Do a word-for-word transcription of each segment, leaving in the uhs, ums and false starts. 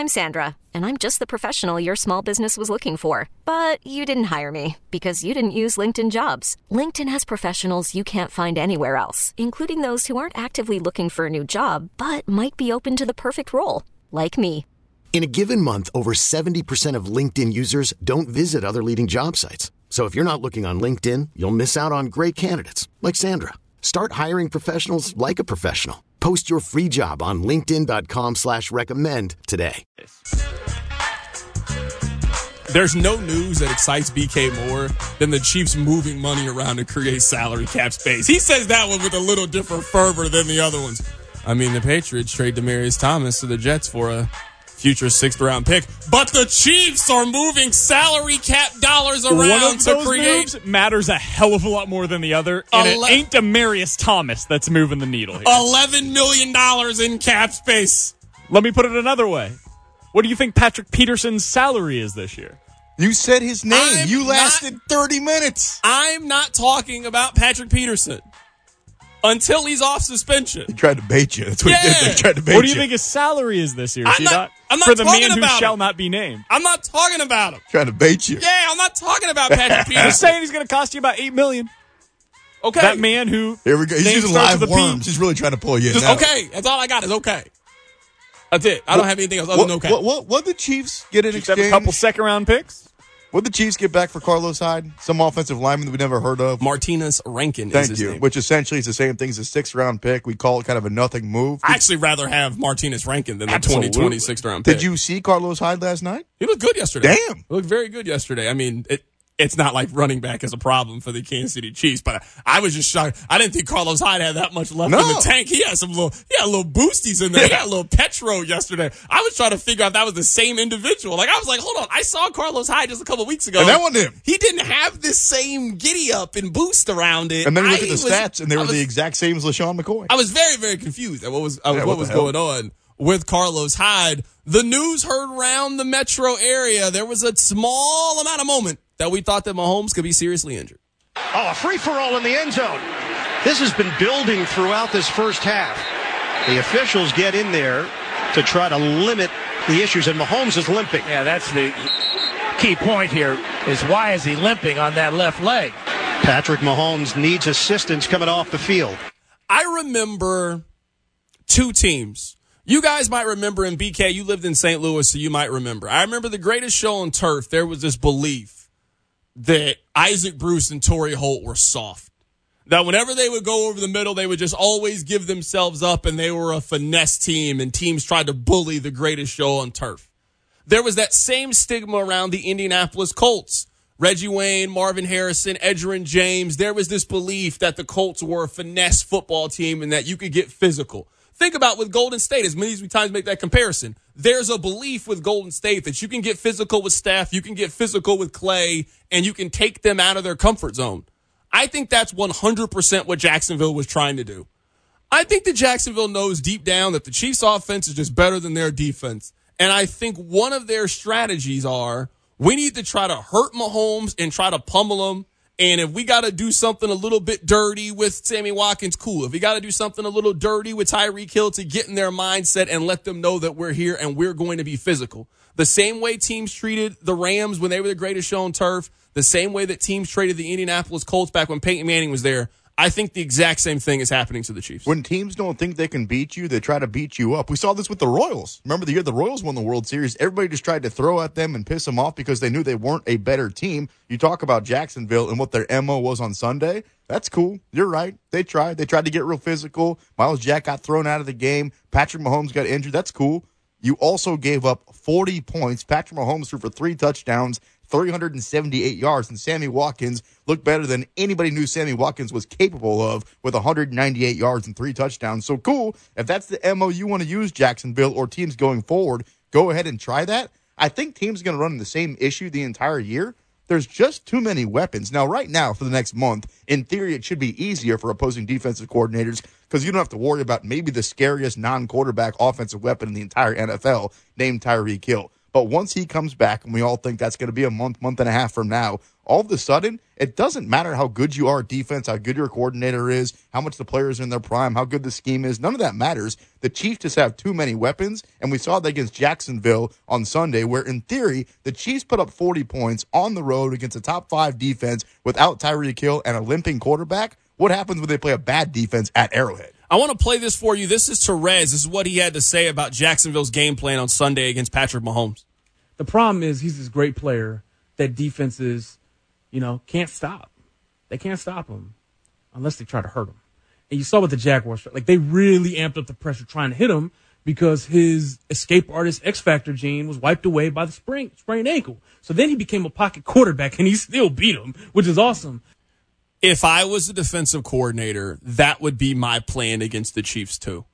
I'm Sandra, and I'm just the professional your small business was looking for. But you didn't hire me because you didn't use LinkedIn Jobs. LinkedIn has professionals you can't find anywhere else, including those who aren't actively looking for a new job, but might be open to the perfect role, like me. In a given month, over seventy percent of LinkedIn users don't visit other leading job sites. So if you're not looking on LinkedIn, you'll miss out on great candidates like Sandra. Start hiring professionals like a professional. Post your free job on linkedin.com slash recommend today. There's no news that excites B K more than the Chiefs moving money around to create salary cap space. He says that one with a little different fervor than the other ones. I mean, the Patriots trade Demaryius Thomas to the Jets for a future sixth round pick, but the Chiefs are moving salary cap dollars around One of to those create moves matters a hell of a lot more than the other, and Ele- it ain't Demaryius Thomas that's moving the needle here. eleven million dollars in cap space. Let me put it another way. What do you think Patrick Peterson's salary is this year? You said his name. I'm you lasted not, thirty minutes. I'm not talking about Patrick Peterson until he's off suspension. He tried to bait you. That's what Yeah. he did. They tried to bait you. What do you think his salary is this year, I'm T-Dot? not- I'm not For the talking man who about shall him. not be named. I'm not talking about him. Trying to bait you. Yeah, I'm not talking about Patrick Peterson. Just saying he's going to cost you about eight million dollars. Okay. That man who Here we go. He's name using starts live with a P. worms. He's really trying to pull you in. Just now. okay. That's all I got is okay. That's it. I don't have anything else other What, than okay. what, what, what did the Chiefs get in Chiefs have exchange? a couple second-round picks. What did the Chiefs get back for Carlos Hyde? Some offensive lineman that we never heard of. Martinez Rankin is Thank his you. name. Which essentially is the same thing as a six-round pick. We call it kind of a nothing move. I actually rather have Martinez Rankin than the Absolutely. twenty twenty sixth round pick. Did you see Carlos Hyde last night? He looked good yesterday. Damn. He looked very good yesterday. I mean, it, it's not like running back is a problem for the Kansas City Chiefs, but I, I was just shocked. I didn't think Carlos Hyde had that much left No. in the tank. He had some little, he had little boosties in there. He had a little Petro yesterday. I was trying to figure out if that was the same individual. Like, I was like, hold on. I saw Carlos Hyde just a couple weeks ago. And that wasn't him. He didn't have this same giddy up and boost around it. And then you look I at the was- stats, and they I were was- the exact same as LaShawn McCoy. I was very, very confused at what was, uh, Yeah, what, what was the hell? going on with Carlos Hyde. The news heard around the metro area. There was a small amount of moment that we thought that Mahomes could be seriously injured. Oh, a free-for-all in the end zone. This has been building throughout this first half. The officials get in there to try to limit the issues, and Mahomes is limping. Yeah, that's the key point here, is why is he limping on that left leg? Patrick Mahomes needs assistance coming off the field. I remember two teams. You guys might remember in B K, you lived in Saint Louis, so you might remember. I remember the Greatest Show on Turf. There was this belief that Isaac Bruce and Torrey Holt were soft. That whenever they would go over the middle, they would just always give themselves up, and they were a finesse team, and teams tried to bully the Greatest Show on Turf. There was that same stigma around the Indianapolis Colts. Reggie Wayne, Marvin Harrison, Edgerrin James. There was this belief that the Colts were a finesse football team and that you could get physical. Think about with Golden State, as many as we times make that comparison. There's a belief with Golden State that you can get physical with Steph, you can get physical with Clay, and you can take them out of their comfort zone. I think that's one hundred percent what Jacksonville was trying to do. I think that Jacksonville knows deep down that the Chiefs' offense is just better than their defense. And I think one of their strategies are, we need to try to hurt Mahomes and try to pummel him. And if we got to do something a little bit dirty with Sammy Watkins, cool. If we got to do something a little dirty with Tyreek Hill to get in their mindset and let them know that we're here and we're going to be physical. The same way teams treated the Rams when they were the Greatest Show on Turf, the same way that teams treated the Indianapolis Colts back when Peyton Manning was there, I think the exact same thing is happening to the Chiefs. When teams don't think they can beat you, they try to beat you up. We saw this with the Royals. Remember the year the Royals won the World Series? Everybody just tried to throw at them and piss them off because they knew they weren't a better team. You talk about Jacksonville and what their M O was on Sunday. That's cool. You're right. They tried. They tried to get real physical. Miles Jack got thrown out of the game. Patrick Mahomes got injured. That's cool. You also gave up forty points. Patrick Mahomes threw for three touchdowns, three hundred seventy-eight yards, and Sammy Watkins looked better than anybody knew Sammy Watkins was capable of with one hundred ninety-eight yards and three touchdowns. So cool. If that's the M O you want to use, Jacksonville, or teams going forward, go ahead and try that. I think teams are going to run the same issue the entire year. There's just too many weapons. Now, right now, for the next month, in theory, it should be easier for opposing defensive coordinators because you don't have to worry about maybe the scariest non-quarterback offensive weapon in the entire N F L named Tyreek Hill. But once he comes back, and we all think that's going to be a month, month and a half from now, all of a sudden, it doesn't matter how good you are at defense, how good your coordinator is, how much the players are in their prime, how good the scheme is. None of that matters. The Chiefs just have too many weapons, and we saw that against Jacksonville on Sunday, where in theory, the Chiefs put up forty points on the road against a top five defense without Tyreek Hill and a limping quarterback. What happens when they play a bad defense at Arrowhead? I want to play this for you. This is Terez. This is what he had to say about Jacksonville's game plan on Sunday against Patrick Mahomes. The problem is he's this great player that defenses, you know, can't stop. They can't stop him unless they try to hurt him. And you saw with the Jaguars, like they really amped up the pressure trying to hit him because his escape artist X Factor gene was wiped away by the sprain, sprained ankle. So then he became a pocket quarterback and he still beat him, which is awesome. If I was the defensive coordinator, that would be my plan against the Chiefs too.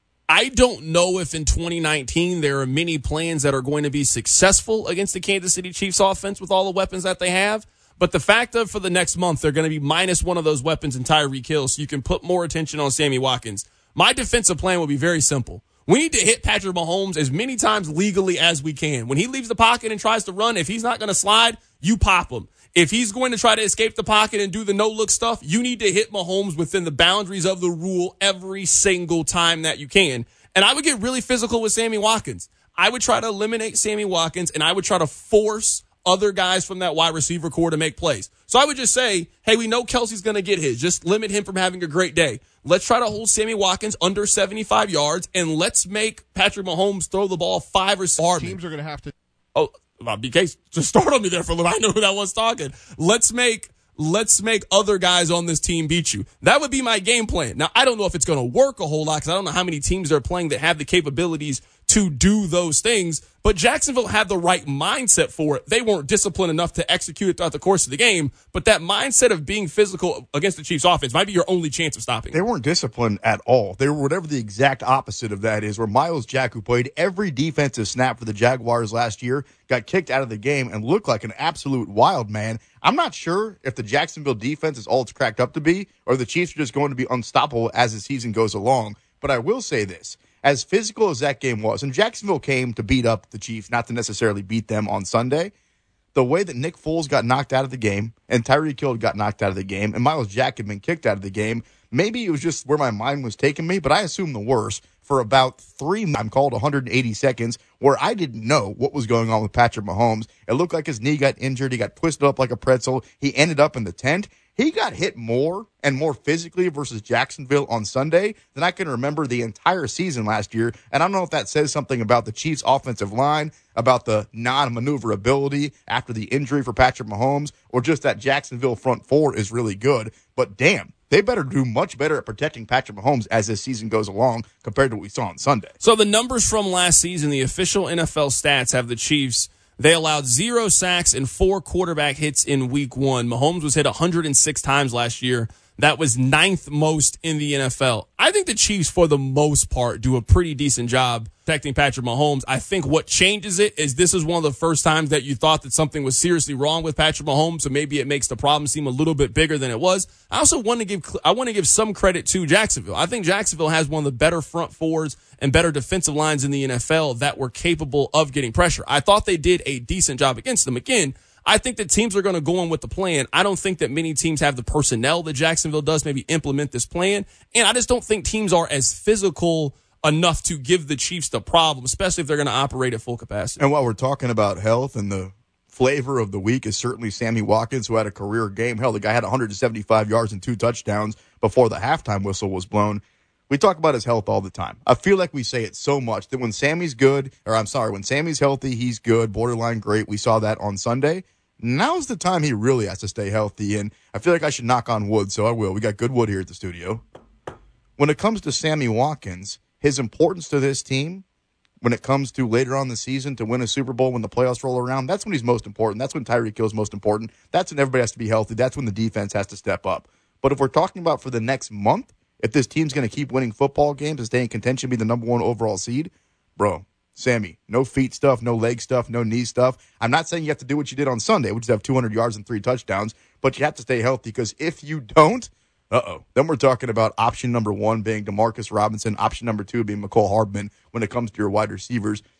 I don't know if in twenty nineteen there are many plans that are going to be successful against the Kansas City Chiefs offense with all the weapons that they have. But the fact of for the next month, they're going to be minus one of those weapons in Tyreek Hill, so you can put more attention on Sammy Watkins. My defensive plan will be very simple. We need to hit Patrick Mahomes as many times legally as we can. When he leaves the pocket and tries to run, if he's not going to slide, you pop him. If he's going to try to escape the pocket and do the no-look stuff, you need to hit Mahomes within the boundaries of the rule every single time that you can. And I would get really physical with Sammy Watkins. I would try to eliminate Sammy Watkins, and I would try to force other guys from that wide receiver core to make plays. So I would just say, hey, we know Kelsey's going to get his. Just limit him from having a great day. Let's try to hold Sammy Watkins under seventy-five yards, and let's make Patrick Mahomes throw the ball five or six. Teams are going to have to. Oh, well, B K, just start on me there for a little. I know who that was talking. Let's make let's make other guys on this team beat you. That would be my game plan. Now, I don't know if it's going to work a whole lot because I don't know how many teams they're playing that have the capabilities to do those things. But Jacksonville had the right mindset for it. They weren't disciplined enough to execute it throughout the course of the game. But that mindset of being physical against the Chiefs offense might be your only chance of stopping They weren't disciplined at all. They were whatever the exact opposite of that is, where Myles Jack, who played every defensive snap for the Jaguars last year, got kicked out of the game and looked like an absolute wild man. I'm not sure if the Jacksonville defense is all it's cracked up to be or the Chiefs are just going to be unstoppable as the season goes along. But I will say this. As physical as that game was, and Jacksonville came to beat up the Chiefs, not to necessarily beat them on Sunday, the way that Nick Foles got knocked out of the game and Tyreek Hill got knocked out of the game and Myles Jack had been kicked out of the game, maybe it was just where my mind was taking me, but I assume the worst for about three, I'm called one hundred eighty seconds, where I didn't know what was going on with Patrick Mahomes. It looked like his knee got injured. He got twisted up like a pretzel. He ended up in the tent. He got hit more and more physically versus Jacksonville on Sunday than I can remember the entire season last year. And I don't know if that says something about the Chiefs' offensive line, about the non-maneuverability after the injury for Patrick Mahomes, or just that Jacksonville front four is really good. But damn, they better do much better at protecting Patrick Mahomes as this season goes along compared to what we saw on Sunday. So the numbers from last season, the official N F L stats have the Chiefs. They allowed zero sacks and four quarterback hits in week one. Mahomes was hit one hundred six times last year. That was ninth most in the N F L. I think the Chiefs, for the most part, do a pretty decent job protecting Patrick Mahomes. I think what changes it is this is one of the first times that you thought that something was seriously wrong with Patrick Mahomes, so maybe it makes the problem seem a little bit bigger than it was. I also want to give I want to give some credit to Jacksonville. I think Jacksonville has one of the better front fours and better defensive lines in the N F L that were capable of getting pressure. I thought they did a decent job against them. Again, I think that teams are going to go in with the plan. I don't think that many teams have the personnel that Jacksonville does maybe implement this plan. And I just don't think teams are as physical enough to give the Chiefs the problem, especially if they're going to operate at full capacity. And while we're talking about health, and the flavor of the week is certainly Sammy Watkins, who had a career game. Hell, the guy had one hundred seventy-five yards and two touchdowns before the halftime whistle was blown. We talk about his health all the time. I feel like we say it so much that when Sammy's good, or I'm sorry, when Sammy's healthy, he's good, borderline great. We saw that on Sunday. Now's the time he really has to stay healthy, and I feel like I should knock on wood, so I will. We got good wood here at the studio. When it comes to Sammy Watkins, his importance to this team, when it comes to later on in the season to win a Super Bowl when the playoffs roll around, that's when he's most important. That's when Tyreek Hill's most important. That's when everybody has to be healthy. That's when the defense has to step up. But if we're talking about for the next month, if this team's going to keep winning football games and stay in contention, be the number one overall seed, bro, Sammy, no feet stuff, no leg stuff, no knee stuff. I'm not saying you have to do what you did on Sunday, which is have two hundred yards and three touchdowns, but you have to stay healthy, because if you don't, uh-oh, then we're talking about option number one being Demarcus Robinson, option number two being McCole Hardman when it comes to your wide receivers.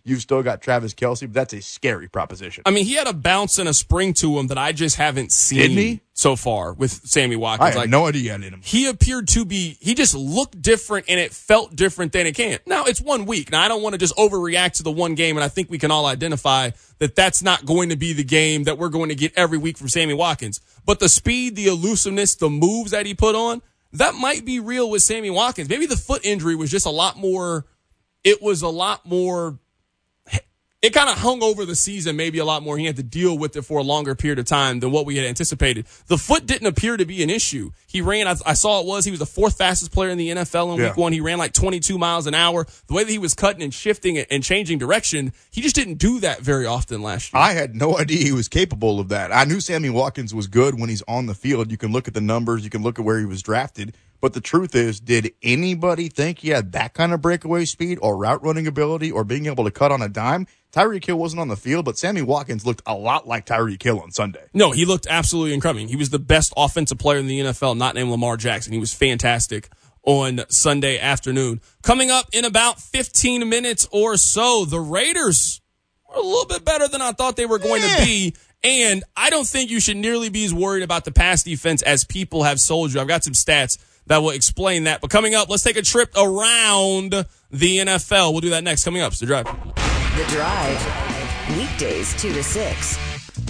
you've still got Travis Kelce, but that's a scary proposition. I mean, he had a bounce and a spring to him that I just haven't seen Didn't he? so far with Sammy Watkins. I had like, no idea he had in him. He appeared to be, he just looked different and it felt different than it can. Now, it's one week. Now, I don't want to just overreact to the one game, and I think we can all identify that that's not going to be the game that we're going to get every week from Sammy Watkins. But the speed, the elusiveness, the moves that he put on, that might be real with Sammy Watkins. Maybe the foot injury was just a lot more, it was a lot more, it kind of hung over the season maybe a lot more. He had to deal with it for a longer period of time than what we had anticipated. The foot didn't appear to be an issue. He ran, I, I saw it was, he was the fourth fastest player in the N F L in yeah. week one. He ran like twenty-two miles an hour. The way that he was cutting and shifting and changing direction, he just didn't do that very often last year. I had no idea he was capable of that. I knew Sammy Watkins was good when he's on the field. You can look at the numbers. You can look at where he was drafted. But the truth is, did anybody think he had that kind of breakaway speed or route running ability or being able to cut on a dime? Tyreek Hill wasn't on the field, but Sammy Watkins looked a lot like Tyreek Hill on Sunday. No, he looked absolutely incredible. He was the best offensive player in the N F L, not named Lamar Jackson. He was fantastic on Sunday afternoon. Coming up in about fifteen minutes or so, the Raiders were a little bit better than I thought they were going yeah. to be. And I don't think you should nearly be as worried about the pass defense as people have sold you. I've got some stats that will explain that. But coming up, let's take a trip around the N F L. We'll do that next. Coming up, it's The Drive. The Drive, weekdays two to six.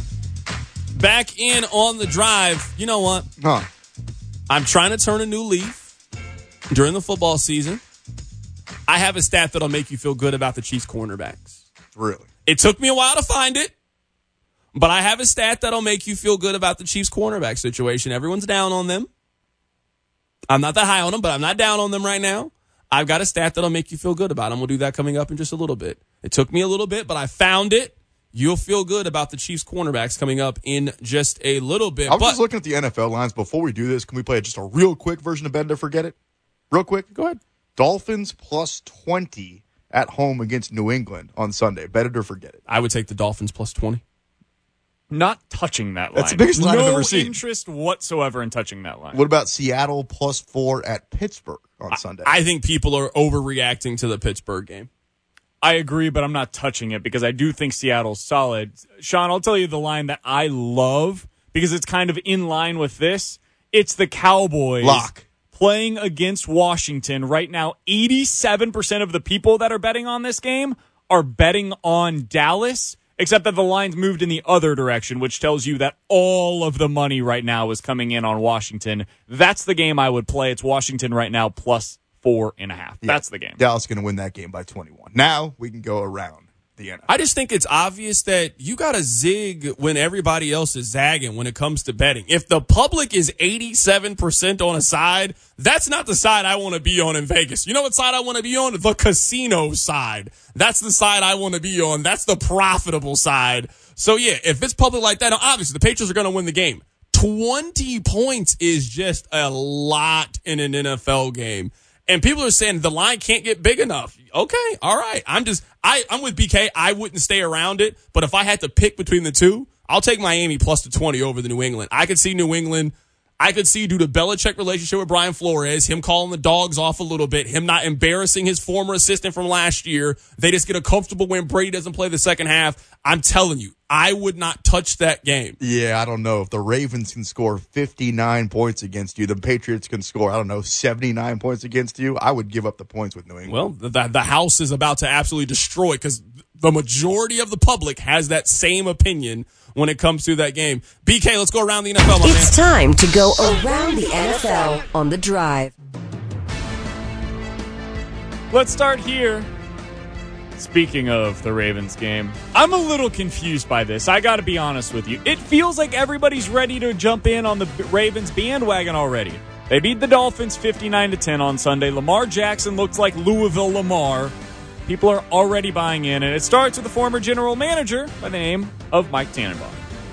Back in on The Drive. You know what? Huh. I'm trying to turn a new leaf during the football season. I have a stat that'll make you feel good about the Chiefs cornerbacks. Really? It took me a while to find it, but I have a stat that'll make you feel good about the Chiefs cornerback situation. Everyone's down on them. I'm not that high on them, but I'm not down on them right now. I've got a stat that'll make you feel good about them. We'll do that coming up in just a little bit. It took me a little bit, but I found it. You'll feel good about the Chiefs cornerbacks coming up in just a little bit. I was but, just looking at the N F L lines. Before we do this, can we play just a real quick version of Bet It or Forget It? Real quick? Go ahead. Dolphins plus twenty at home against New England on Sunday. Bet It or Forget It. I would take the Dolphins plus twenty. Not touching that line. That's the biggest line no I've ever seen. No interest whatsoever in touching that line. What about Seattle plus four at Pittsburgh on Sunday? I think people are overreacting to the Pittsburgh game. I agree, but I'm not touching it because I do think Seattle's solid. Sean, I'll tell you the line that I love because it's kind of in line with this. It's the Cowboys Lock. playing against Washington. Right now, eighty-seven percent of the people that are betting on this game are betting on Dallas, except that the line's moved in the other direction, which tells you that all of the money right now is coming in on Washington. That's the game I would play. It's Washington right now plus four and a half. Yeah. That's the game. Dallas is going to win that game by twenty-one. Now we can go around the N F L. I just think it's obvious that you got to zig when everybody else is zagging when it comes to betting. If the public is eighty-seven percent on a side, that's not the side I want to be on in Vegas. You know what side I want to be on? The casino side. That's the side I want to be on. That's the profitable side. So, yeah, if it's public like that, now obviously the Patriots are going to win the game. twenty points is just a lot in an N F L game. And people are saying the line can't get big enough. Okay, all right. I'm just, I, I'm with B K. I wouldn't stay around it. But if I had to pick between the two, I'll take Miami plus the twenty over the New England. I could see New England. I could see due to Belichick relationship with Brian Flores, him calling the dogs off a little bit, him not embarrassing his former assistant from last year. They just get a comfortable win. Brady doesn't play the second half. I'm telling you, I would not touch that game. Yeah, I don't know. If the Ravens can score fifty-nine points against you, the Patriots can score, I don't know, seventy-nine points against you, I would give up the points with New England. Well, the, the house is about to absolutely destroy because the majority of the public has that same opinion when it comes to that game. B K, let's go around the N F L, my It's man. time to go around the N F L on The Drive. Let's start here. Speaking of the Ravens game, I'm a little confused by this. I got to be honest with you. It feels like everybody's ready to jump in on the Ravens bandwagon already. They beat the Dolphins fifty-nine to ten on Sunday. Lamar Jackson looks like Louisville Lamar. People are already buying in, and it starts with the former general manager by the name of Mike Tannenbaum.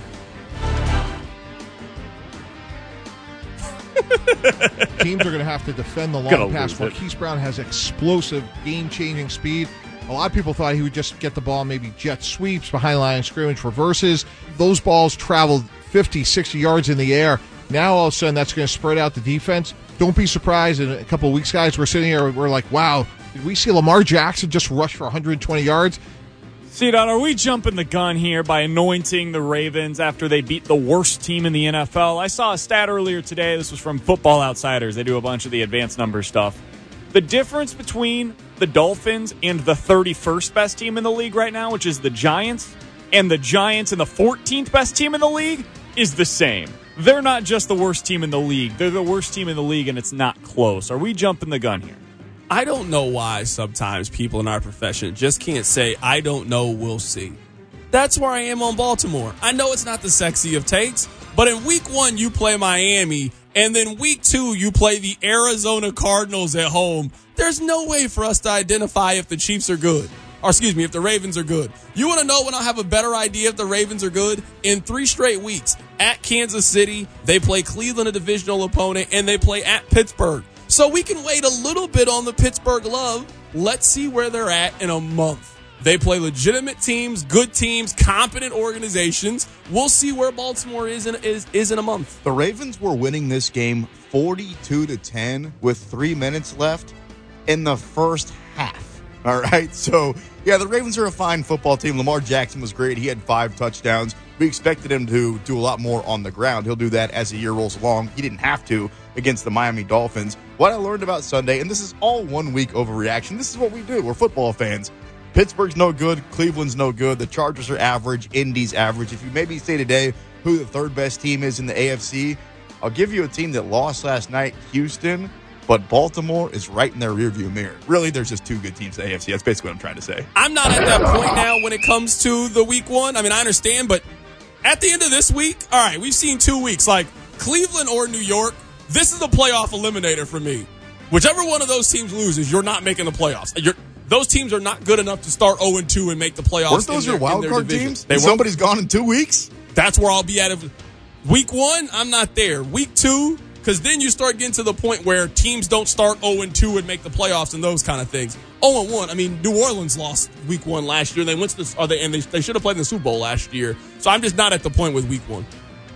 Teams are going to have to defend the long pass. Marquise Brown has explosive, game-changing speed. A lot of people thought he would just get the ball, maybe jet sweeps, behind line of scrimmage, reverses. Those balls traveled fifty, sixty yards in the air. Now, all of a sudden, that's going to spread out the defense. Don't be surprised. In a couple of weeks, guys, we're sitting here, we're like, wow, did we see Lamar Jackson just rush for one hundred twenty yards? C-Dot, are we jumping the gun here by anointing the Ravens after they beat the worst team in the N F L? I saw a stat earlier today. This was from Football Outsiders. They do a bunch of the advanced number stuff. The difference between the Dolphins and the thirty-first best team in the league right now, which is the Giants, and the Giants and the fourteenth best team in the league is the same. They're not just the worst team in the league. They're the worst team in the league, and it's not close. Are we jumping the gun here? I don't know why sometimes people in our profession just can't say, I don't know, we'll see. That's where I am on Baltimore. I know it's not the sexy of takes, but in week one, you play Miami, and then week two, you play the Arizona Cardinals at home. There's no way for us to identify if the Chiefs are good. Or excuse me, if the Ravens are good. You want to know when I'll have a better idea if the Ravens are good? In three straight weeks. At Kansas City, they play Cleveland, a divisional opponent, and they play at Pittsburgh. So we can wait a little bit on the Pittsburgh love. Let's see where they're at in a month. They play legitimate teams, good teams, competent organizations. We'll see where Baltimore is in, is, is in a month. The Ravens were winning this game forty-two to ten with three minutes left in the first half. All right, so, yeah, the Ravens are a fine football team. Lamar Jackson was great. He had five touchdowns. We expected him to do a lot more on the ground. He'll do that as the year rolls along. He didn't have to against the Miami Dolphins. What I learned about Sunday, and this is all one week overreaction, this is what we do. We're football fans. Pittsburgh's no good. Cleveland's no good. The Chargers are average. Indy's average. If you maybe say today who the third best team is in the A F C, I'll give you a team that lost last night, Houston. But Baltimore is right in their rearview mirror. Really, there's just two good teams in the A F C. That's basically what I'm trying to say. I'm not at that point now when it comes to the week one. I mean, I understand, but at the end of this week, all right, we've seen two weeks. Like, Cleveland or New York, this is a playoff eliminator for me. Whichever one of those teams loses, you're not making the playoffs. You're, those teams are not good enough to start oh and two and make the playoffs. Weren't those their, your wild card teams? They Somebody's gone in two weeks? That's where I'll be at. Week one, I'm not there. Week two, because then you start getting to the point where teams don't start oh and two and make the playoffs and those kind of things. oh and one, I mean, New Orleans lost week one last year. They went to the, or they, and they, they should have played in the Super Bowl last year. So I'm just not at the point with week one.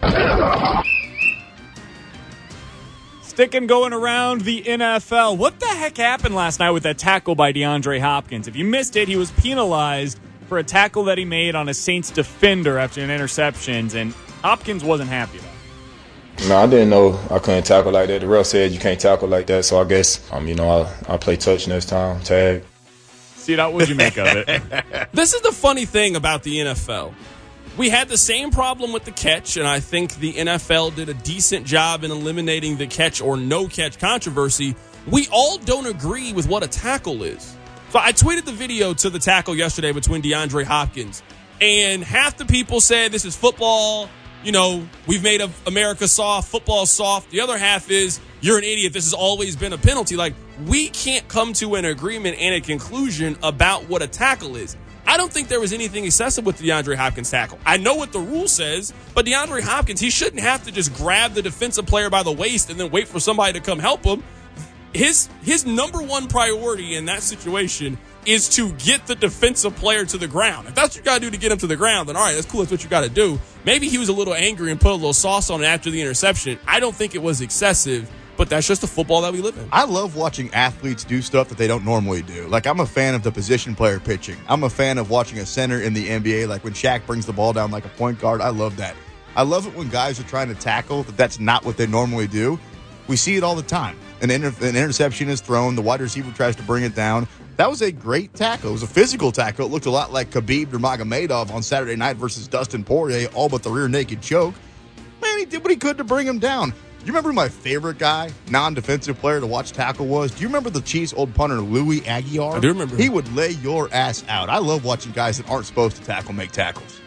Sticking going around the N F L. What the heck happened last night with that tackle by DeAndre Hopkins? If you missed it, he was penalized for a tackle that he made on a Saints defender after an interception, and Hopkins wasn't happy about it. No, I didn't know I couldn't tackle like that. The ref said you can't tackle like that, so I guess, um, you know, I'll, I'll play touch next time, tag. See, that what'd you make of it? This is the funny thing about the N F L. We had the same problem with the catch, and I think the N F L did a decent job in eliminating the catch or no catch controversy. We all don't agree with what a tackle is. So I tweeted the video to the tackle yesterday between DeAndre Hopkins, and half the people said this is football. You know, we've made America soft, football soft. The other half is, you're an idiot. This has always been a penalty. Like, we can't come to an agreement and a conclusion about what a tackle is. I don't think there was anything excessive with the DeAndre Hopkins tackle. I know what the rule says, but DeAndre Hopkins, he shouldn't have to just grab the defensive player by the waist and then wait for somebody to come help him. His his number one priority in that situation is to get the defensive player to the ground. If that's what you got to do to get him to the ground, then all right, that's cool. That's what you got to do. Maybe he was a little angry and put a little sauce on it after the interception. I don't think it was excessive, but that's just the football that we live in. I love watching athletes do stuff that they don't normally do. Like, I'm a fan of the position player pitching. I'm a fan of watching a center in the N B A, like when Shaq brings the ball down like a point guard. I love that. I love it when guys are trying to tackle that that's not what they normally do. We see it all the time. An, inter- an interception is thrown. The wide receiver tries to bring it down. That was a great tackle. It was a physical tackle. It looked a lot like Khabib Nurmagomedov on Saturday night versus Dustin Poirier, all but the rear naked choke. Man, he did what he could to bring him down. You remember who my favorite guy, non-defensive player to watch tackle was? Do you remember the Chiefs' old punter, Louis Aguilar? I do remember him. He would lay your ass out. I love watching guys that aren't supposed to tackle make tackles.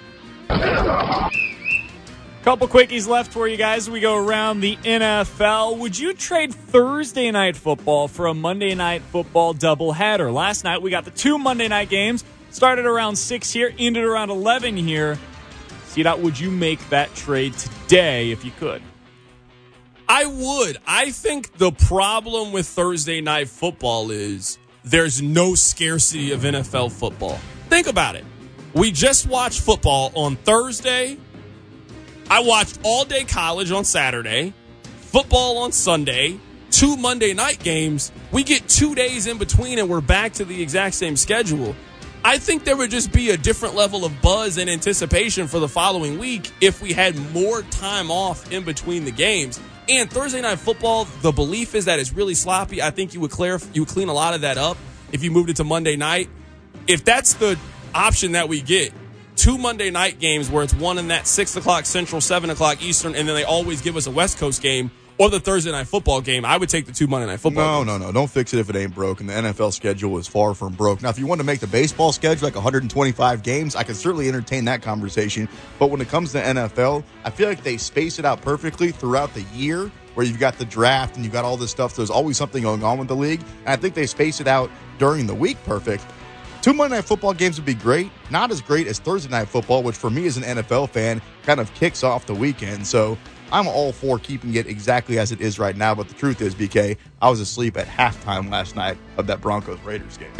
Couple quickies left for you guys. We go around the N F L. Would you trade Thursday night football for a Monday night football doubleheader? Last night we got the two Monday night games. Started around six here, ended around eleven here. See that? Would you make that trade today if you could? I would. I think the problem with Thursday night football is there's no scarcity of N F L football. Think about it. We just watched football on Thursday. I watched all day college on Saturday, football on Sunday, two Monday night games. We get two days in between and we're back to the exact same schedule. I think there would just be a different level of buzz and anticipation for the following week if we had more time off in between the games. And Thursday Night Football, the belief is that it's really sloppy. I think you would clear, you would clean a lot of that up if you moved it to Monday night. If that's the option that we get, two Monday night games where it's one in that six o'clock Central, seven o'clock Eastern, and then they always give us a West Coast game, or the Thursday Night Football game, I would take the two Monday Night Football No, games. no, no. Don't fix it if it ain't broken. The N F L schedule is far from broke. Now, if you want to make the baseball schedule like one hundred twenty-five games, I can certainly entertain that conversation. But when it comes to N F L, I feel like they space it out perfectly throughout the year where you've got the draft and you've got all this stuff. So there's always something going on with the league. And I think they space it out during the week perfect. Two Monday Night Football games would be great. Not as great as Thursday Night Football, which for me as an N F L fan kind of kicks off the weekend. So I'm all for keeping it exactly as it is right now. But the truth is, B K, I was asleep at halftime last night of that Broncos-Raiders game.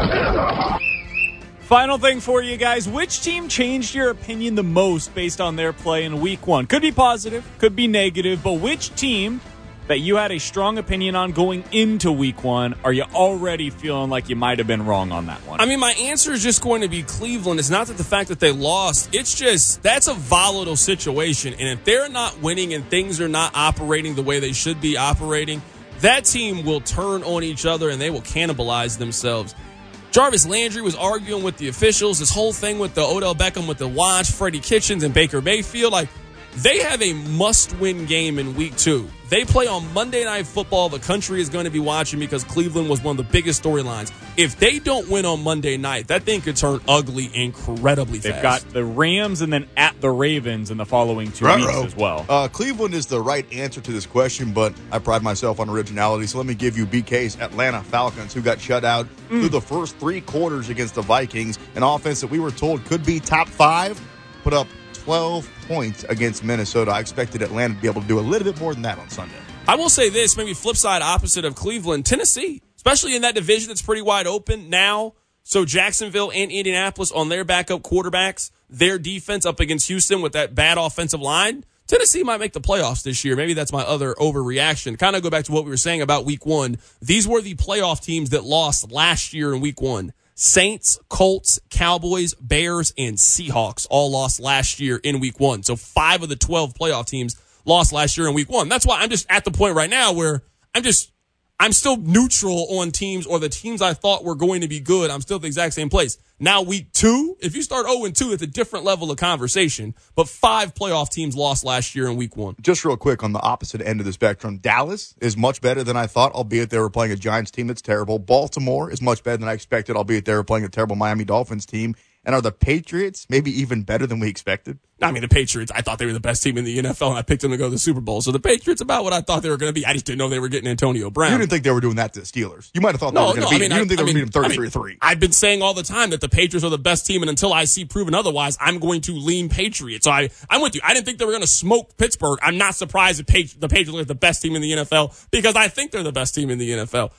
Final thing for you guys. Which team changed your opinion the most based on their play in week one? Could be positive, could be negative, but which team that you had a strong opinion on going into week one, are you already feeling like you might have been wrong on that one? I mean, my answer is just going to be Cleveland. It's not that the fact that they lost. It's just that's a volatile situation. And if they're not winning and things are not operating the way they should be operating, that team will turn on each other and they will cannibalize themselves. Jarvis Landry was arguing with the officials. This whole thing with the Odell Beckham with the watch, Freddie Kitchens and Baker Mayfield, like, they have a must-win game in week two. They play on Monday Night Football. The country is going to be watching because Cleveland was one of the biggest storylines. If they don't win on Monday night, that thing could turn ugly incredibly They've fast. got the Rams and then at the Ravens in the following two Ruh-roh. weeks as well. Uh, Cleveland is the right answer to this question, but I pride myself on originality. So let me give you B K's Atlanta Falcons, who got shut out mm. through the first three quarters against the Vikings, an offense that we were told could be top five, put up twelve points against Minnesota. I expected Atlanta to be able to do a little bit more than that on Sunday. I will say this, maybe flip side opposite of Cleveland, Tennessee, especially in that division that's pretty wide open now. So Jacksonville and Indianapolis on their backup quarterbacks, their defense up against Houston with that bad offensive line. Tennessee might make the playoffs this year. Maybe that's my other overreaction. Kind of go back to what we were saying about week one. These were the playoff teams that lost last year in week one. Saints, Colts, Cowboys, Bears, and Seahawks all lost last year in week one. So five of the twelve playoff teams lost last year in week one. That's why I'm just at the point right now where I'm just, I'm still neutral on teams, or the teams I thought were going to be good. I'm still at the exact same place. Now week two, if you start oh and two, it's a different level of conversation. But five playoff teams lost last year in week one. Just real quick on the opposite end of the spectrum, Dallas is much better than I thought, albeit they were playing a Giants team that's terrible. Baltimore is much better than I expected, albeit they were playing a terrible Miami Dolphins team. And are the Patriots maybe even better than we expected? I mean, the Patriots, I thought they were the best team in the N F L, and I picked them to go to the Super Bowl. So the Patriots about what I thought they were going to be. I just didn't know they were getting Antonio Brown. You didn't think they were doing that to the Steelers. You might have thought no, they were going to no, beat I mean, them. You didn't think they I were mean, going to beat them thirty-three to three. I've been saying all the time that the Patriots are the best team, and until I see proven otherwise, I'm going to lean Patriots. So I, I'm with you. I didn't think they were going to smoke Pittsburgh. I'm not surprised that Patri- the Patriots are the best team in the N F L because I think they're the best team in the N F L.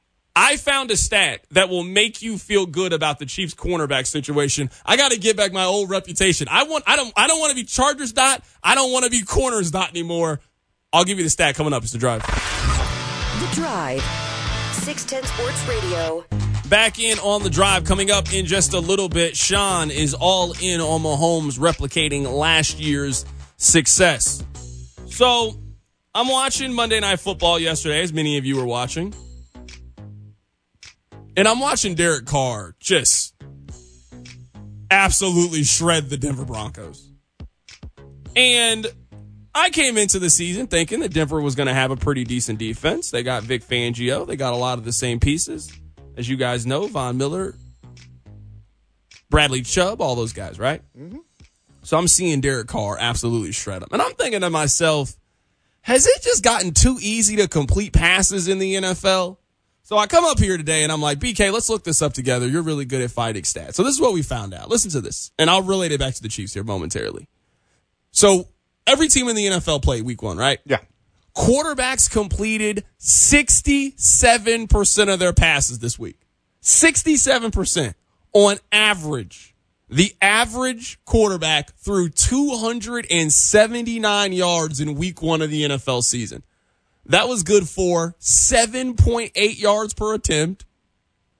I found a stat that will make you feel good about the Chiefs cornerback situation. I got to get back my old reputation. I want, I don't, I don't want to be Chargers dot. I don't want to be Corners dot anymore. I'll give you the stat coming up. It's The Drive. The Drive. six ten Sports Radio. Back in on The Drive coming up in just a little bit. Sean is all in on Mahomes replicating last year's success. So I'm watching Monday Night Football yesterday, as many of you were watching. And I'm watching Derek Carr just absolutely shred the Denver Broncos. And I came into the season thinking that Denver was going to have a pretty decent defense. They got Vic Fangio. They got a lot of the same pieces. As you guys know, Von Miller, Bradley Chubb, all those guys, right? Mm-hmm. So I'm seeing Derek Carr absolutely shred them. And I'm thinking to myself, has it just gotten too easy to complete passes in the N F L? So I come up here today and I'm like, B K, let's look this up together. You're really good at fighting stats. So this is what we found out. Listen to this. And I'll relate it back to the Chiefs here momentarily. So every team in the N F L played week one, right? Yeah. Quarterbacks completed sixty-seven percent of their passes this week. sixty-seven percent on average. The average quarterback threw two hundred seventy-nine yards in week one of the N F L season. That was good for seven point eight yards per attempt.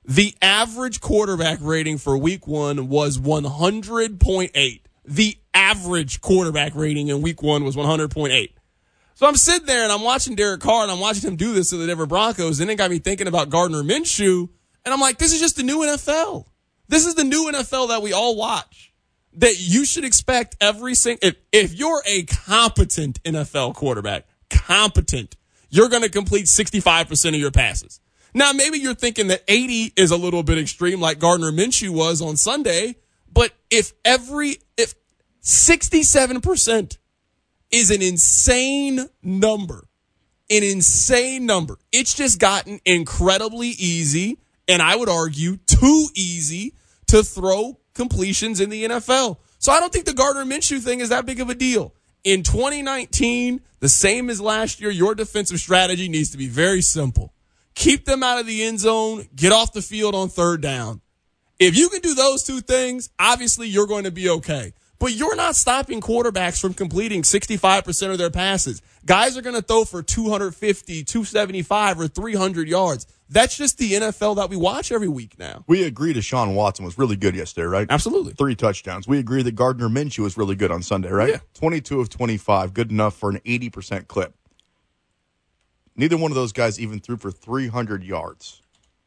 The average quarterback rating for week one was one hundred point eight. The average quarterback rating in week one was one hundred point eight. So I'm sitting there and I'm watching Derek Carr and I'm watching him do this to the Denver Broncos, and it got me thinking about Gardner Minshew, and I'm like, this is just the new N F L. This is the new N F L that we all watch. That you should expect every single, if, if you're a competent N F L quarterback, competent, you're going to complete sixty-five percent of your passes. Now, maybe you're thinking that eighty is a little bit extreme like Gardner Minshew was on Sunday, but if every, if sixty-seven percent is an insane number, an insane number. It's just gotten incredibly easy, and I would argue too easy to throw completions in the N F L. So I don't think the Gardner Minshew thing is that big of a deal. In twenty nineteen, the same as last year, your defensive strategy needs to be very simple. Keep them out of the end zone, get off the field on third down. If you can do those two things, obviously you're going to be okay. But you're not stopping quarterbacks from completing sixty-five percent of their passes. Guys are going to throw for two fifty, two seventy-five, or three hundred yards. That's just the N F L that we watch every week now. We agree Deshaun Watson was really good yesterday, right? Absolutely. Three touchdowns. We agree that Gardner Minshew was really good on Sunday, right? Yeah. twenty-two of twenty-five, good enough for an eighty percent clip. Neither one of those guys even threw for three hundred yards.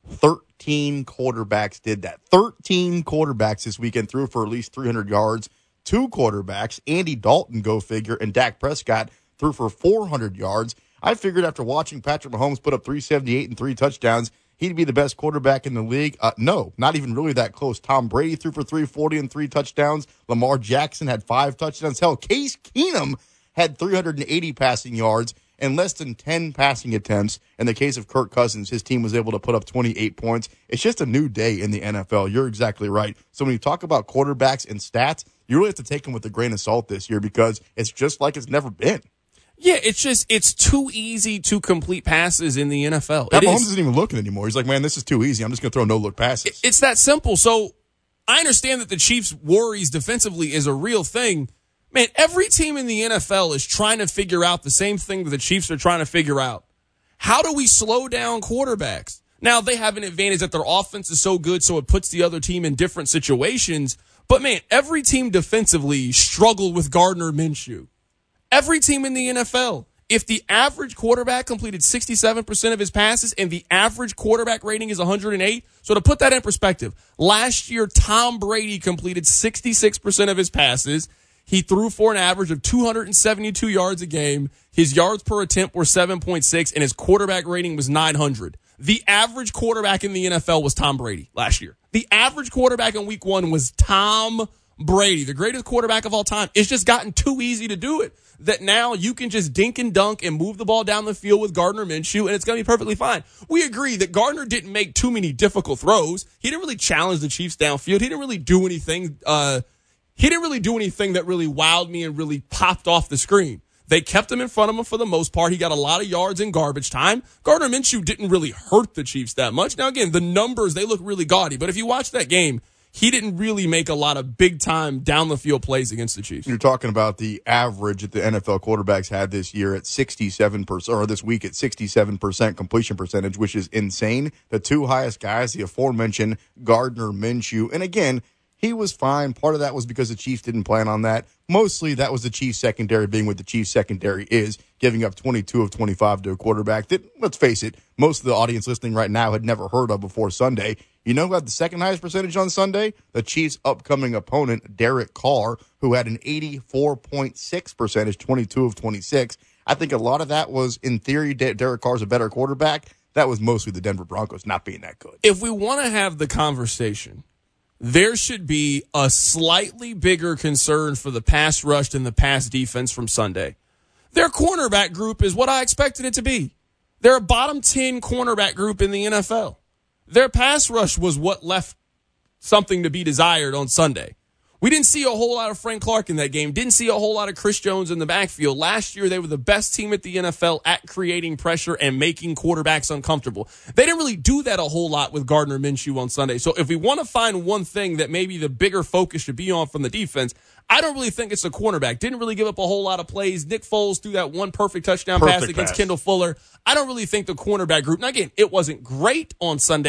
thirteen quarterbacks did that. thirteen quarterbacks this weekend threw for at least three hundred yards. Two quarterbacks, Andy Dalton, go figure, and Dak Prescott threw for four hundred yards. I figured after watching Patrick Mahomes put up three seventy-eight and three touchdowns, he'd be the best quarterback in the league. Uh, no, not even really that close. Tom Brady threw for three forty and three touchdowns. Lamar Jackson had five touchdowns. Hell, Case Keenum had three hundred eighty passing yards and less than ten passing attempts. In the case of Kirk Cousins, his team was able to put up twenty-eight points. It's just a new day in the N F L. You're exactly right. So when you talk about quarterbacks and stats, you really have to take them with a grain of salt this year because it's just like it's never been. Yeah, it's just, it's too easy to complete passes in the N F L. Pat Mahomes is, isn't even looking anymore. He's like, man, this is too easy. I'm just going to throw no-look passes. It's that simple. So I understand that the Chiefs' worries defensively is a real thing. Man, every team in the N F L is trying to figure out the same thing that the Chiefs are trying to figure out. How do we slow down quarterbacks? Now, they have an advantage that their offense is so good, so it puts the other team in different situations. But, man, every team defensively struggled with Gardner Minshew. Every team in the N F L. If the average quarterback completed sixty-seven percent of his passes and the average quarterback rating is one hundred eight, so to put that in perspective, last year Tom Brady completed sixty-six percent of his passes. He threw for an average of two hundred seventy-two yards a game. His yards per attempt were seven point six, and his quarterback rating was nine hundred. The average quarterback in the N F L was Tom Brady last year. The average quarterback in week one was Tom Brady, the greatest quarterback of all time. It's just gotten too easy to do it that now you can just dink and dunk and move the ball down the field with Gardner Minshew, and it's going to be perfectly fine. We agree that Gardner didn't make too many difficult throws. He didn't really challenge the Chiefs downfield. He didn't really do anything uh He didn't really do anything that really wowed me and really popped off the screen. They kept him in front of him for the most part. He got a lot of yards in garbage time. Gardner Minshew didn't really hurt the Chiefs that much. Now, again, the numbers, they look really gaudy. But if you watch that game, he didn't really make a lot of big-time down-the-field plays against the Chiefs. You're talking about the average that the N F L quarterbacks had this year at sixty-seven percent, or this week at sixty-seven percent completion percentage, which is insane. The two highest guys, the aforementioned Gardner Minshew. And again, he was fine. Part of that was because the Chiefs didn't plan on that. Mostly that was the Chiefs secondary being what the Chiefs secondary is, giving up twenty-two of twenty-five to a quarterback that, let's face it, most of the audience listening right now had never heard of before Sunday. You know who had the second highest percentage on Sunday? The Chiefs' upcoming opponent, Derek Carr, who had an eighty-four point six percentage, twenty-two of twenty-six. I think a lot of that was, in theory, Derek Carr's a better quarterback. That was mostly the Denver Broncos not being that good. If we want to have the conversation, there should be a slightly bigger concern for the pass rush and the pass defense from Sunday. Their cornerback group is what I expected it to be. They're a bottom ten cornerback group in the N F L. Their pass rush was what left something to be desired on Sunday. We didn't see a whole lot of Frank Clark in that game. Didn't see a whole lot of Chris Jones in the backfield. Last year, they were the best team at the N F L at creating pressure and making quarterbacks uncomfortable. They didn't really do that a whole lot with Gardner Minshew on Sunday. So if we want to find one thing that maybe the bigger focus should be on from the defense, I don't really think it's the cornerback. Didn't really give up a whole lot of plays. Nick Foles threw that one perfect touchdown perfect pass against pass. Kendall Fuller. I don't really think the cornerback group, now again, it wasn't great on Sunday.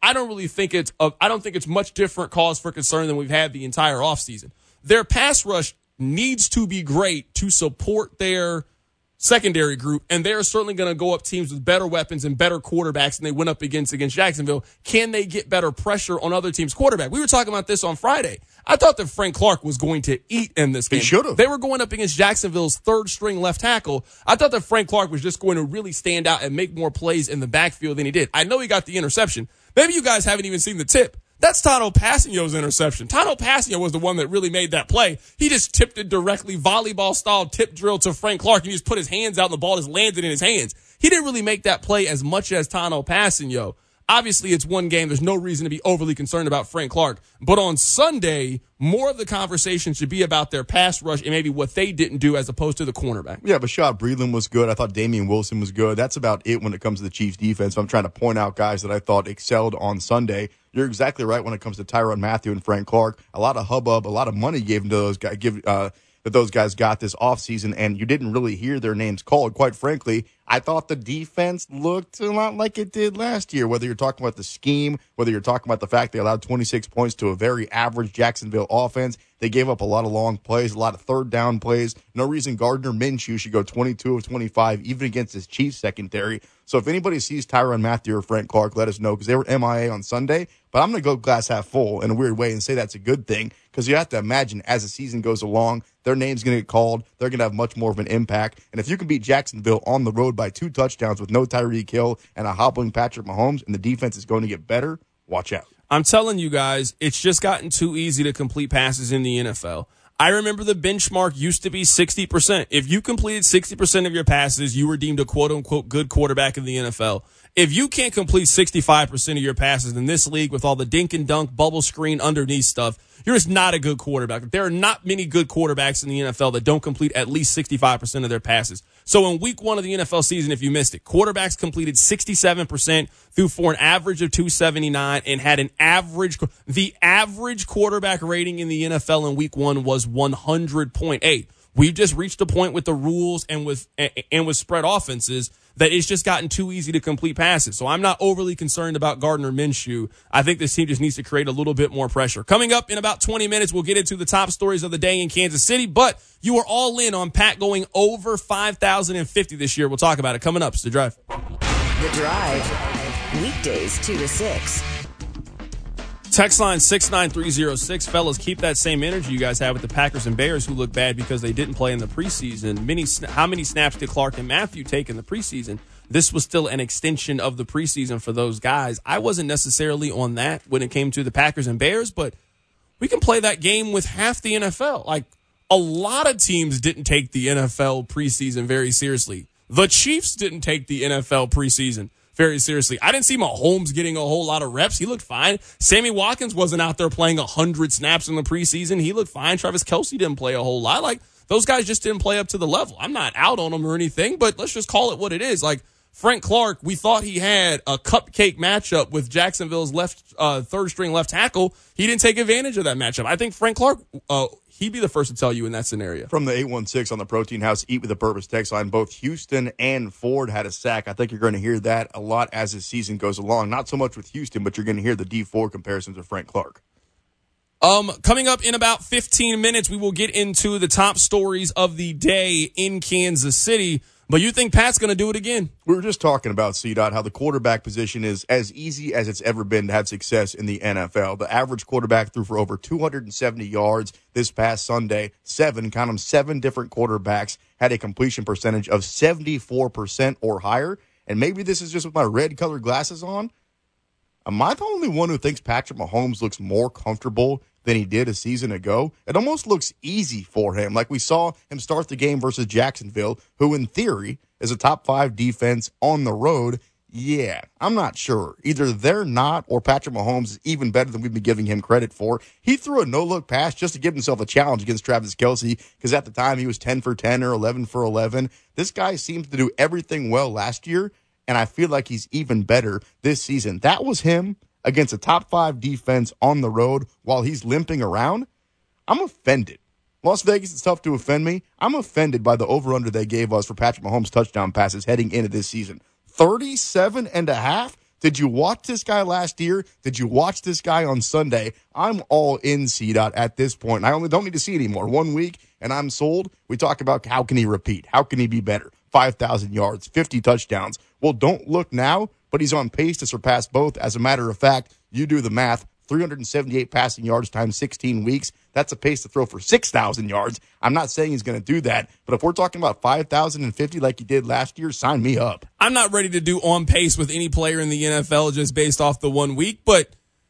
I don't really think it's a, I don't think it's much different cause for concern than we've had the entire offseason. Their pass rush needs to be great to support their secondary group, and they're certainly going to go up teams with better weapons and better quarterbacks than they went up against against Jacksonville. Can they get better pressure on other teams' quarterback? We were talking about this on Friday. I thought that Frank Clark was going to eat in this game. He should have. They were going up against Jacksonville's third-string left tackle. I thought that Frank Clark was just going to really stand out and make more plays in the backfield than he did. I know he got the interception. Maybe you guys haven't even seen the tip. That's Tano Passigno's interception. Tano Passigno was the one that really made that play. He just tipped it directly, volleyball-style tip drill to Frank Clark, and he just put his hands out, and the ball just landed in his hands. He didn't really make that play as much as Tano Passigno. Obviously, it's one game. There's no reason to be overly concerned about Frank Clark. But on Sunday, more of the conversation should be about their pass rush and maybe what they didn't do as opposed to the cornerback. Yeah, Bashad Breeland was good. I thought Damian Wilson was good. That's about it when it comes to the Chiefs' defense. I'm trying to point out guys that I thought excelled on Sunday. You're exactly right when it comes to Tyrann Mathieu and Frank Clark. A lot of hubbub, a lot of money given to those guys, give, uh, that those guys got this offseason, and you didn't really hear their names called. Quite frankly, I thought the defense looked a lot like it did last year, whether you're talking about the scheme, whether you're talking about the fact they allowed twenty-six points to a very average Jacksonville offense. They gave up a lot of long plays, a lot of third down plays. No reason Gardner Minshew should go twenty-two of twenty-five, even against his Chiefs secondary. So if anybody sees Tyrann Mathieu or Frank Clark, let us know, because they were M I A on Sunday. But I'm going to go glass half full in a weird way and say that's a good thing, because you have to imagine as the season goes along, their name's going to get called. They're going to have much more of an impact. And if you can beat Jacksonville on the road by two touchdowns with no Tyreek Hill and a hobbling Patrick Mahomes, and the defense is going to get better, watch out. I'm telling you guys, it's just gotten too easy to complete passes in the N F L. I remember the benchmark used to be sixty percent. If you completed sixty percent of your passes, you were deemed a quote-unquote good quarterback in the N F L. If you can't complete sixty-five percent of your passes in this league with all the dink and dunk, bubble screen, underneath stuff, you're just not a good quarterback. There are not many good quarterbacks in the N F L that don't complete at least sixty-five percent of their passes. So in week one of the N F L season, if you missed it, quarterbacks completed sixty-seven percent, threw for an average of two seventy-nine, and had an average, the average quarterback rating in the N F L in week one was one hundred point eight. We've just reached a point with the rules and with, and with spread offenses that it's just gotten too easy to complete passes. So I'm not overly concerned about Gardner Minshew. I think this team just needs to create a little bit more pressure. Coming up in about twenty minutes, we'll get into the top stories of the day in Kansas City, but you are all in on Pat going over five thousand fifty this year. We'll talk about it coming up. It's The Drive. The Drive, weekdays two to six. Text line six nine three zero six. Fellas, keep that same energy you guys had with the Packers and Bears, who look bad because they didn't play in the preseason. Many, how many snaps did Clark and Mathieu take in the preseason? This was still an extension of the preseason for those guys. I wasn't necessarily on that when it came to the Packers and Bears, but we can play that game with half the N F L. Like, a lot of teams didn't take the N F L preseason very seriously. The Chiefs didn't take the N F L preseason very seriously. I didn't see Mahomes getting a whole lot of reps. He looked fine. Sammy Watkins wasn't out there playing one hundred snaps in the preseason. He looked fine. Travis Kelce didn't play a whole lot. Like, those guys just didn't play up to the level. I'm not out on them or anything, but let's just call it what it is. Like, Frank Clark, we thought he had a cupcake matchup with Jacksonville's left uh, third-string left tackle. He didn't take advantage of that matchup. I think Frank Clark, uh, he'd be the first to tell you in that scenario. From the eight one six on the Protein House Eat with a Purpose text line, both Houston and Ford had a sack. I think you're going to hear that a lot as the season goes along. Not so much with Houston, but you're going to hear the D four comparisons with Frank Clark. Um, coming up in about fifteen minutes, we will get into the top stories of the day in Kansas City. But you think Pat's going to do it again? We were just talking about, C-Dot, how the quarterback position is as easy as it's ever been to have success in the N F L. The average quarterback threw for over two hundred seventy yards this past Sunday. Seven, count them, seven different quarterbacks had a completion percentage of seventy-four percent or higher. And maybe this is just with my red-colored glasses on. Am I the only one who thinks Patrick Mahomes looks more comfortable than he did a season ago? It almost looks easy for him. Like we saw him start the game versus Jacksonville, who in theory is a top five defense on the road. Yeah, I'm not sure. Either they're not, or Patrick Mahomes is even better than we've been giving him credit for. He threw a no-look pass just to give himself a challenge against Travis Kelce, because at the time he was ten for ten or eleven for eleven. This guy seems to do everything well last year, and I feel like he's even better this season. That was him against a top five defense on the road while he's limping around. I'm offended. Las Vegas, it's tough to offend me. I'm offended by the over-under they gave us for Patrick Mahomes touchdown passes heading into this season. thirty-seven and a half? Did you watch this guy last year? Did you watch this guy on Sunday? I'm all in C DOT at this point. And I only don't need to see anymore. One week, and I'm sold. We talk about how can he repeat? How can he be better? five thousand yards, fifty touchdowns. Well, don't look now, but he's on pace to surpass both. As a matter of fact, you do the math. three hundred seventy-eight passing yards times sixteen weeks. That's a pace to throw for six thousand yards. I'm not saying he's going to do that, but if we're talking about five thousand fifty like he did last year, sign me up. I'm not ready to do on pace with any player in the N F L just based off the one week, but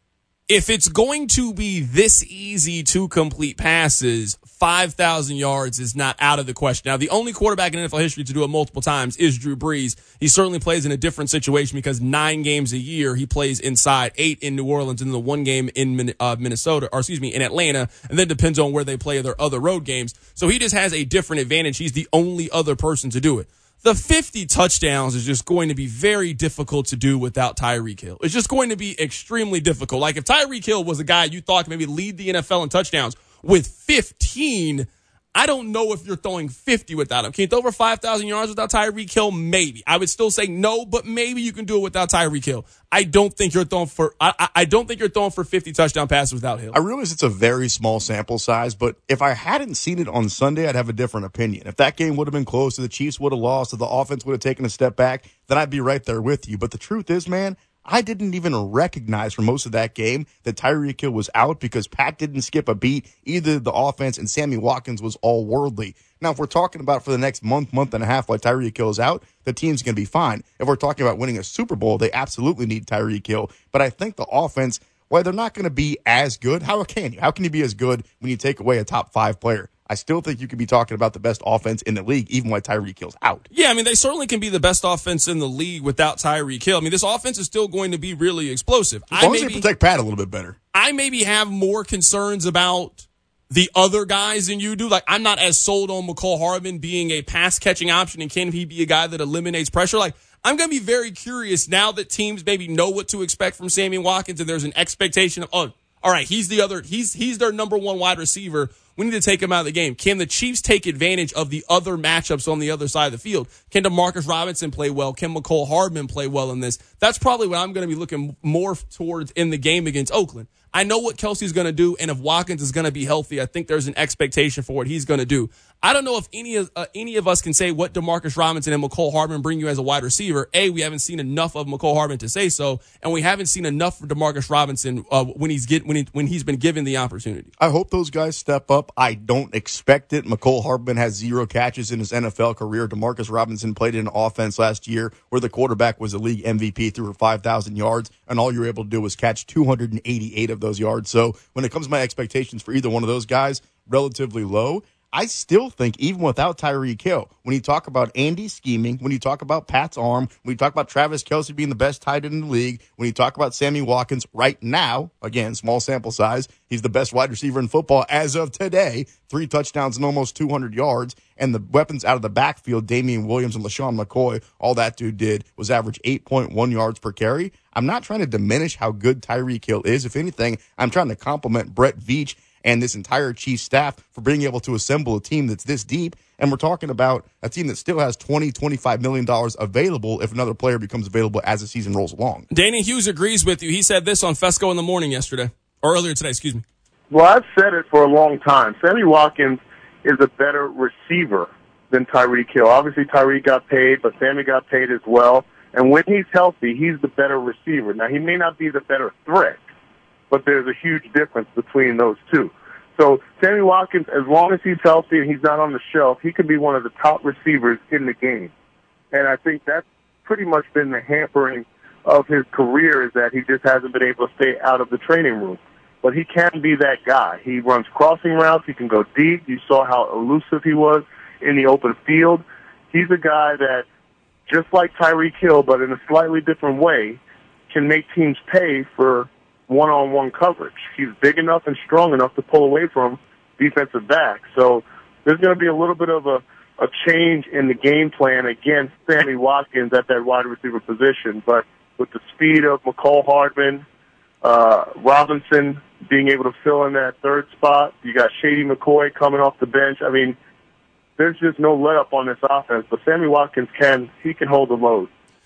if it's going to be this easy to complete passes, five thousand yards is not out of the question. Now, the only quarterback in N F L history to do it multiple times is Drew Brees. He certainly plays in a different situation because nine games a year he plays inside, eight in New Orleans, and then the one game in uh, Minnesota, or excuse me, in Atlanta, and then depends on where they play their other road games. So he just has a different advantage. He's the only other person to do it. The fifty touchdowns is just going to be very difficult to do without Tyreek Hill. It's just going to be extremely difficult. Like if Tyreek Hill was a guy you thought could maybe lead the N F L in touchdowns with fifteen, I don't know if you're throwing fifty without him. Can you throw over five thousand yards without Tyreek Hill? Maybe. I would still say no, but maybe you can do it without Tyreek Hill. I don't think you're throwing for I, I don't think you're throwing for fifty touchdown passes without Hill. I realize it's a very small sample size, but if I hadn't seen it on Sunday, I'd have a different opinion. If that game would have been close, or the Chiefs would have lost, or the offense would have taken a step back, then I'd be right there with you. But the truth is, man, I didn't even recognize for most of that game that Tyreek Hill was out because Pat didn't skip a beat. Either the offense and Sammy Watkins was all worldly. Now, if we're talking about for the next month, month and a half, while Tyreek Hill is out, the team's going to be fine. If we're talking about winning a Super Bowl, they absolutely need Tyreek Hill. But I think the offense, while they're not going to be as good, how can you? How can you be as good when you take away a top five player? I still think you could be talking about the best offense in the league, even when Tyreek Hill's out. Yeah, I mean, they certainly can be the best offense in the league without Tyreek Hill. I mean, this offense is still going to be really explosive. As long as they protect Pat a little bit better. I maybe have more concerns about the other guys than you do. Like, I'm not as sold on Mecole Hardman being a pass-catching option, and can he be a guy that eliminates pressure? Like, I'm going to be very curious now that teams maybe know what to expect from Sammy Watkins, and there's an expectation of, oh, all right, he's the other, he's he's their number one wide receiver. We need to take him out of the game. Can the Chiefs take advantage of the other matchups on the other side of the field? Can DeMarcus Robinson play well? Can Mecole Hardman play well in this? That's probably what I'm going to be looking more towards in the game against Oakland. I know what Kelsey's going to do, and if Watkins is going to be healthy, I think there's an expectation for what he's going to do. I don't know if any of uh, any of us can say what DeMarcus Robinson and Mecole Hardman bring you as a wide receiver. A, we haven't seen enough of Mecole Hardman to say so, and we haven't seen enough for DeMarcus Robinson uh, when he's get when he, when he's been given the opportunity. I hope those guys step up. I don't expect it. Mecole Hardman has zero catches in his N F L career. DeMarcus Robinson played in an offense last year where the quarterback was the league M V P, threw for five thousand yards, and all you were able to do was catch two hundred eighty-eight of those yards. So when it comes to my expectations for either one of those guys, relatively low. I still think even without Tyreek Hill, when you talk about Andy scheming, when you talk about Pat's arm, when you talk about Travis Kelce being the best tight end in the league, when you talk about Sammy Watkins right now, again, small sample size, he's the best wide receiver in football as of today, three touchdowns and almost two hundred yards, and the weapons out of the backfield, Damian Williams and LaShawn McCoy, all that dude did was average eight point one yards per carry. I'm not trying to diminish how good Tyreek Hill is. If anything, I'm trying to compliment Brett Veach and this entire Chiefs staff for being able to assemble a team that's this deep. And we're talking about a team that still has twenty, twenty-five million dollars available if another player becomes available as the season rolls along. Danny Hughes agrees with you. He said this on Fesco in the Morning yesterday, or earlier today, excuse me. Well, I've said it for a long time. Sammy Watkins is a better receiver than Tyreek Hill. Obviously, Tyreek got paid, but Sammy got paid as well. And when he's healthy, he's the better receiver. Now, he may not be the better threat, but there's a huge difference between those two. So Sammy Watkins, as long as he's healthy and he's not on the shelf, he could be one of the top receivers in the game. And I think that's pretty much been the hampering of his career, is that he just hasn't been able to stay out of the training room. But he can be that guy. He runs crossing routes. He can go deep. You saw how elusive he was in the open field. He's a guy that, just like Tyreek Hill, but in a slightly different way, can make teams pay for one-on-one coverage. He's big enough and strong enough to pull away from defensive backs. So there's going to be a little bit of a, a change in the game plan against Sammy Watkins at that wide receiver position. But with the speed of Mecole Hardman, uh, Robinson being able to fill in that third spot, you got Shady McCoy coming off the bench. I mean, there's just no let up on this offense. But Sammy Watkins can, he can hold the load.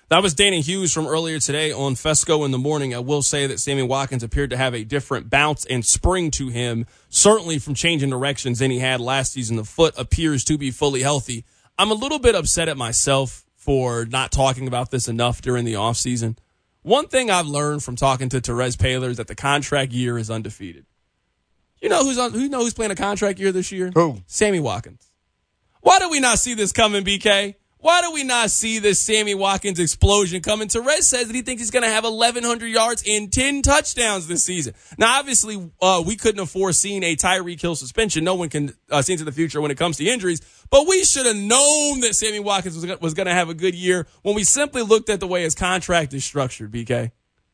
That was Dana Hughes from earlier today on Fesco in the Morning. I will say that Sammy Watkins appeared to have a different bounce and spring to him, certainly from changing directions than he had last season. The foot appears to be fully healthy. I'm a little bit upset at myself for not talking about this enough during the offseason. One thing I've learned from talking to Terez Paylor is that the contract year is undefeated. You know who's on, who know who's playing a contract year this year? Who? Sammy Watkins. Why did we not see this coming, B K? Why do we not see this Sammy Watkins explosion coming? Terez says that he thinks he's going to have eleven hundred yards and ten touchdowns this season. Now, obviously, uh, we couldn't have foreseen a Tyreek Hill suspension. No one can uh, see into the future when it comes to injuries. But we should have known that Sammy Watkins was, was going to have a good year when we simply looked at the way his contract is structured, B K.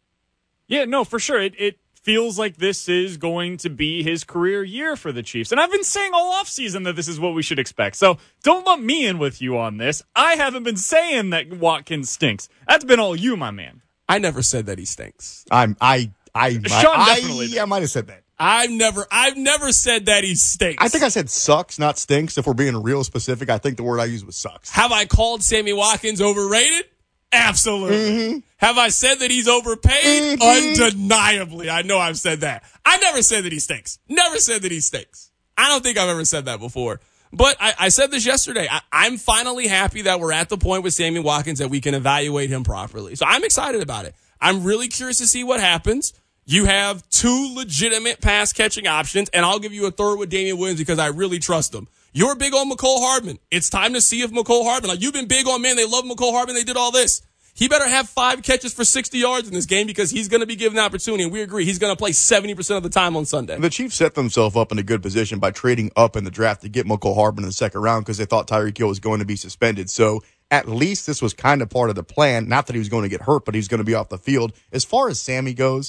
Yeah, no, for sure. It, it feels like this is going to be his career year for the Chiefs. And I've been saying all offseason that this is what we should expect. So don't lump me in with you on this. I haven't been saying that Watkins stinks. That's been all you, my man. I never said that he stinks. I'm I I Sean I, definitely I, did. yeah, I might have said that. I've never I've never said that he stinks. I think I said sucks, not stinks. If we're being real specific, I think the word I used was sucks. Have I called Sammy Watkins overrated? Absolutely. Mm-hmm. Have I said that he's overpaid? Mm-hmm. Undeniably. I know I've said that. I never said that he stinks. Never said that he stinks. I don't think I've ever said that before. But I, I said this yesterday. I, I'm finally happy that we're at the point with Sammy Watkins that we can evaluate him properly. So I'm excited about it. I'm really curious to see what happens. You have two legitimate pass-catching options, and I'll give you a third with Damian Williams because I really trust him. You're big on McCole Hardman. It's time to see if McCole Hardman, like you've been big on, man, they love McCole Hardman. They did all this. He better have five catches for sixty yards in this game because he's going to be given the opportunity, and we agree he's going to play seventy percent of the time on Sunday. The Chiefs set themselves up in a good position by trading up in the draft to get McCole Hardman in the second round because they thought Tyreek Hill was going to be suspended. So at least this was kind of part of the plan. Not that he was going to get hurt, but he's going to be off the field. As far as Sammy goes,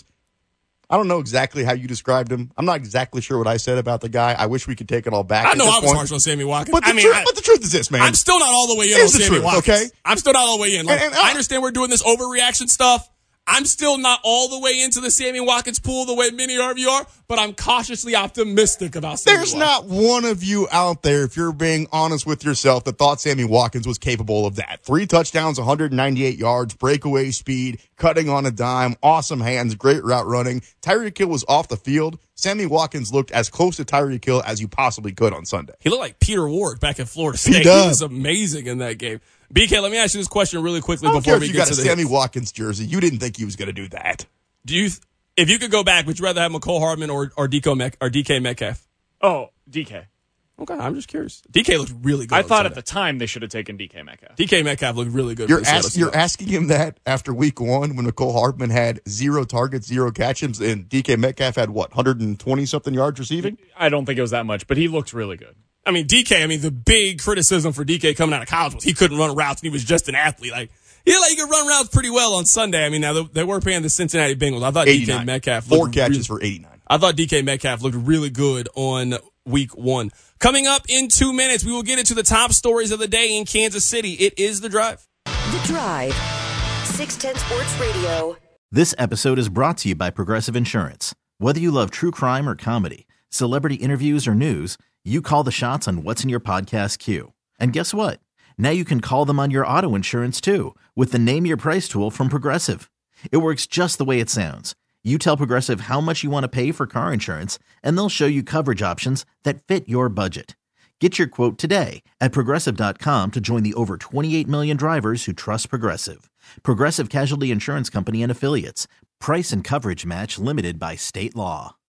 I don't know exactly how you described him. I'm not exactly sure what I said about the guy. I wish we could take it all back. I know I was point. harsh on Sammy Watkins. But the, I mean, truth, I, but the truth is this, man. I'm still not all the way in Here's on the Sammy truth, Watkins. okay? I'm still not all the way in. Like, and, and I understand we're doing this overreaction stuff. I'm still not all the way into the Sammy Watkins pool the way many of you are, but I'm cautiously optimistic about Sammy There's Watkins. not one of you out there, if you're being honest with yourself, that thought Sammy Watkins was capable of that. Three touchdowns, one hundred ninety-eight yards, breakaway speed, cutting on a dime, awesome hands, great route running. Tyreek Hill was off the field. Sammy Watkins looked as close to Tyreek Hill as you possibly could on Sunday. He looked like Peter Ward back at Florida State. He, does. he was amazing in that game. B K, let me ask you this question really quickly I don't before care we if you get got to a the Sammy hits. Watkins jersey. You didn't think he was going to do that. Do you, if you could go back, would you rather have McCole Hardman or or D K, Met, or D K Metcalf? Oh, D K. Okay, I'm just curious. D K looked really good. I on thought Sunday. at the time they should have taken D K Metcalf. D K Metcalf looked really good. You're, for the ask, Seattle you're Seahawks. asking him that after week one when McCole Hardman had zero targets, zero catches, and D K Metcalf had, what, one hundred twenty-something yards receiving? I don't think it was that much, but he looked really good. I mean, D K, I mean, the big criticism for D K coming out of college was he couldn't run routes and he was just an athlete. Like, he like he could run routes pretty well on Sunday. I mean, now they were paying the Cincinnati Bengals. I thought D K Metcalf Four looked catches really, for eighty-nine. I thought D K Metcalf looked really good on week one. Coming up in two minutes, we will get into the top stories of the day in Kansas City. It is The Drive. The Drive. six ten Sports Radio. This episode is brought to you by Progressive Insurance. Whether you love true crime or comedy, celebrity interviews or news, you call the shots on what's in your podcast queue. And guess what? Now you can call them on your auto insurance too with the Name Your Price tool from Progressive. It works just the way it sounds. You tell Progressive how much you want to pay for car insurance, and they'll show you coverage options that fit your budget. Get your quote today at Progressive dot com to join the over twenty-eight million drivers who trust Progressive. Progressive Casualty Insurance Company and Affiliates. Price and coverage match limited by state law.